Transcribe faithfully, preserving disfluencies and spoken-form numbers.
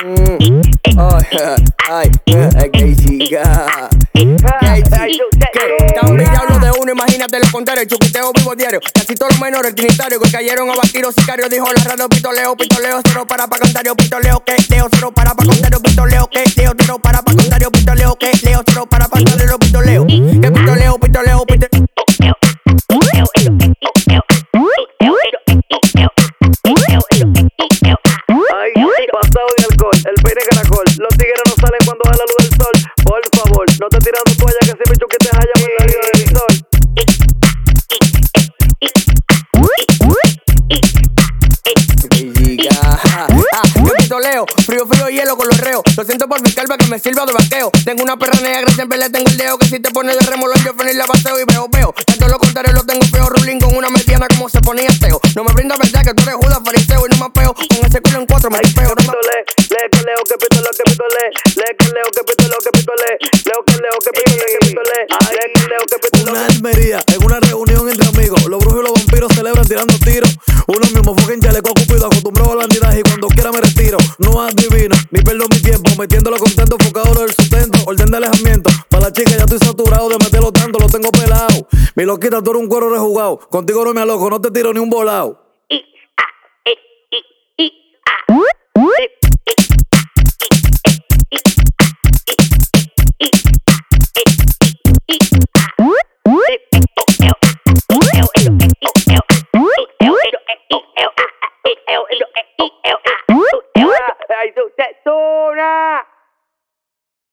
Mm. Oh, ay, ay, que chica. Tan brillado de uno, imagínate lo contrario. El chuquiteo vivo diario. Casi todos los menores trinitarios que cayeron a batir los sicarios. Dijo la radio, pitoleo, pitoleo, cero para pa' contrario, pitoleo, que leo, cero para pa' contrario, pitoleo, que leo, cero para pa' contrario, pitoleo, que leo, cero para pa' contrario, pitoleo. Que pitoleo, pitoleo, pitoleo. Ay, pasado de alcohol, el peine caracol. Los tigres no salen cuando da la luz del sol. Por favor, no te tirando toalla que si me chuquete haya por la vida del sol. Leo, frío, frío, hielo con los reos. Lo siento por mi calva que me sirva de vaqueo. Tengo una perra negra, siempre le tengo el dedo. Que si te pones de remolón, yo feliz la paseo y veo, veo. Tanto lo contrario, lo tengo feo. Rulín con una mediana como se ponía teo. No me brinda verdad que tú eres Judas, fariseo y no me apeo. Con ese culo en cuatro me peo. No me le, que leo, que pito, lo que pito, le. Le, que leo, que pito, lo que pito, le. Leo, que leo, que pito, que pito, le. Le, que leo, que pito, una Almería, en una reunión entre amigos. Los brujos y los vampiros celebran tirando tiros. Uno mismo fue en chaleco cupido, acostumbrado a la bandida y cuando quiera me retiro. No adivino, ni pierdo mi tiempo, metiéndolo contento, enfocado del sustento, orden de alejamiento. Para la chica ya estoy saturado de meterlo tanto, lo tengo pelado. Mi loquita, tú eres un cuero rejugado. Contigo no me aloco, no te tiro ni un volado.